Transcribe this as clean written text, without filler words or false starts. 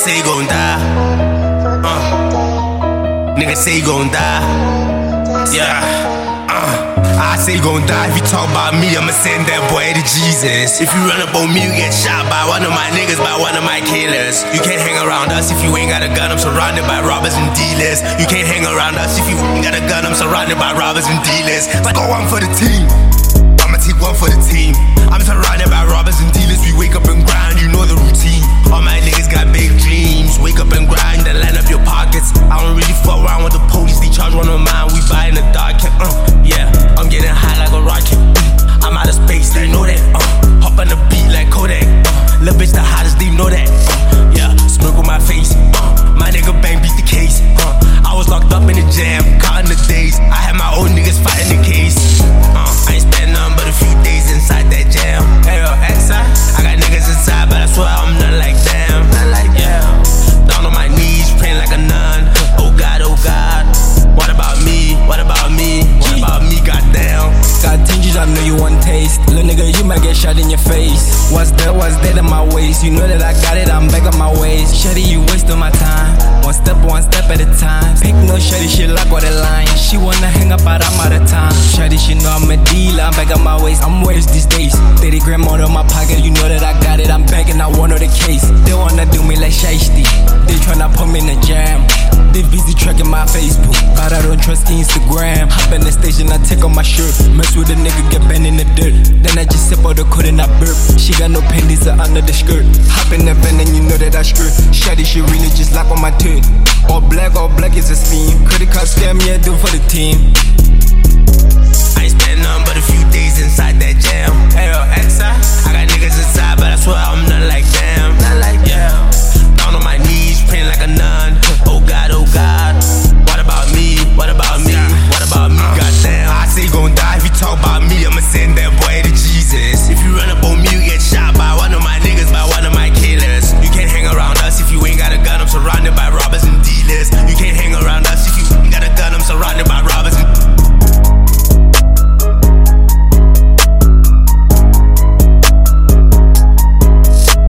say you gon' die. Nigga say you gon' die. Yeah. I say you gon' die. If you talk about me, I'ma send that boy to Jesus. If you run up on me, you get shot by one of my niggas, by one of my killers. You can't hang around us if you ain't got a gun. I'm surrounded by robbers and dealers. You can't hang around us if you ain't got a gun. I'm surrounded by robbers and dealers. Like, go one for the team. I'ma take one for the team. I'm surrounded by robbers and dealers. We wake up and grind, you know the routine. All my niggas got big dreams. Wake up and grind, then line up your pockets. I don't really fuck around with the police. They charge one of mine. We buy in the dark. Yeah, I'm getting high like a rocket. I'm out of space, they know that. Hop on the beat like Kodak. Little bitch the hottest, they know that. Yeah, smirk on my face. My nigga bang beat the case. I was locked up in the jam, counting the days. I had my own niggas fighting the case. I ain't spent nothing but a few days inside that jam. Hey, yo, XI, I got niggas inside, but I swear I'm not like them. Not like them. Down on my knees, praying like a nun. Oh God, oh God. What about me? What about me? What about me? Goddamn. Got tinges, I know you want taste. Little nigga, you might get shot in your face. What's there in my waist? You know that I got it, I'm back on my ways. Shawty, you wasting my time. One step at a time. Pick no shawty, she like what a line. She wanna hang up, but I'm out of time. Shawty, she know I'm a dealer, I'm back on my waist. I'm waste these days. 30 grand more in my pocket, you know that I got it. I'm back and I want the case. They wanna do me like shiesty. They tryna put me in the jam. They busy tracking my Facebook, but I don't trust Instagram. Hop in the station, I take off my shirt. Mess with a nigga, get bent in the dirt. Then I just sip out the code and I burp. She got no panties under the skirt. Hop in the van and you know that I skirt. Shawty, she really just like on my turd. All black is a steam. Credit card scam, yeah, do for the team. I ain't spent nothing but a few